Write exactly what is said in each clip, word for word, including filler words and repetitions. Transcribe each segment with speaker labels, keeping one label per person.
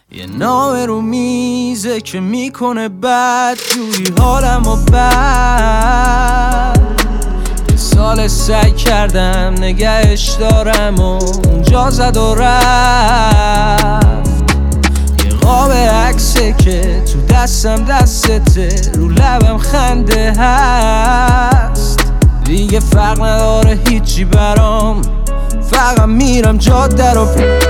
Speaker 1: یه نامه رو میزه که میکنه بد جوری حالم و بد. یه سال سعی کردم نگهش دارم و اونجا زد و رفت. یه قاب عکسه که تو دستم دستته، رو لبم خنده هست. دیگه فرق نداره هیچی برام، فقط میرم جاده رو.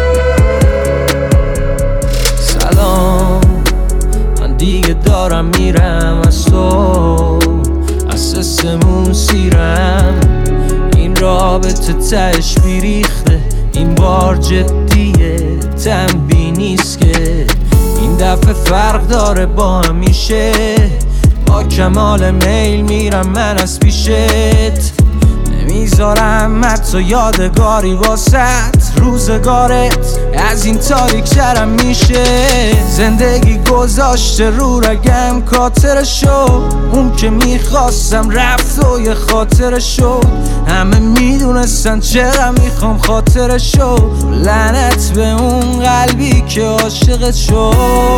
Speaker 1: سلام، من دیگه دارم میرم از تو، از سسمون سیرم. این رابطه تهش بیریخته، این بار جدیه، تنبیه نیست که این دفعه فرق داره با همیشه. با کمال میل میرم من از پیشت، نمیذارم حتی یادگاری واسط. روزگارت از این تاریک ترم میشه، زندگی گذاشته رو رگم کاتر شد. اون که میخواستم رفت و یه خاطر شد، همه میدونستن چرا میخوام خاطر شد. لعنت به اون قلبی که عاشقت شد،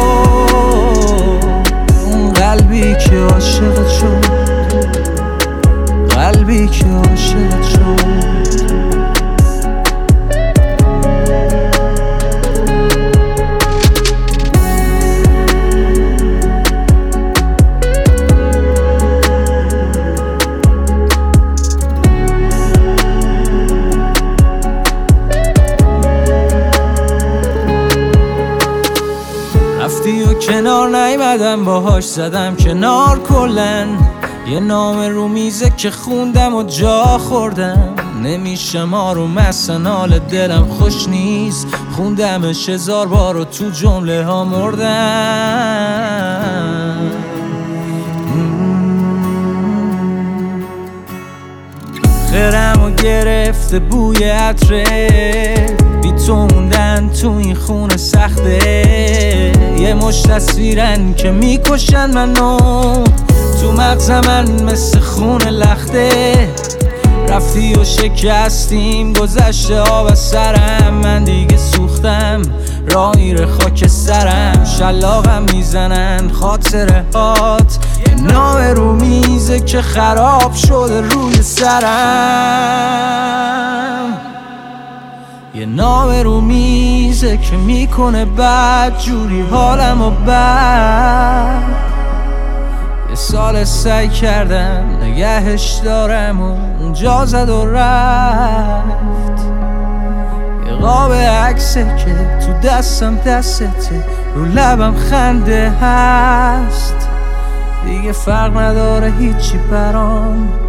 Speaker 1: اون قلبی که عاشقت شد، قلبی که عاشقت شد. رفتی و کنار نیومدم، باهاش زدم کنار کلن. یه نامه رو میزه که خوندم و جا خوردم. نمیشم آروم اصلا، حال دلم خوش نیست. خوندمش هزار بار و تو جمله ها مردم. خیرم و گرفته بوی عطره، بی تو موندن تو این خونه سخته. یه مش تصویرن که میکشن منو، تو مغز من مثل خون لخته. رفتی و شکستیم، گذشته آب از سرم. من دیگه سوختم، راه میره خاک سرم. شلاقم میزنن خاطره هات، یه نامه رو میزه که خراب شده روی سرم. یه نامه رو میزه که میکنه بد جوری حالم و بد. یه سال سعی کردم نگهش دارم و اونجا زد و رفت. یه قاب عکسه که تو دستم دستته، رو لبم خنده هست. دیگه فرق نداره هیچی برام،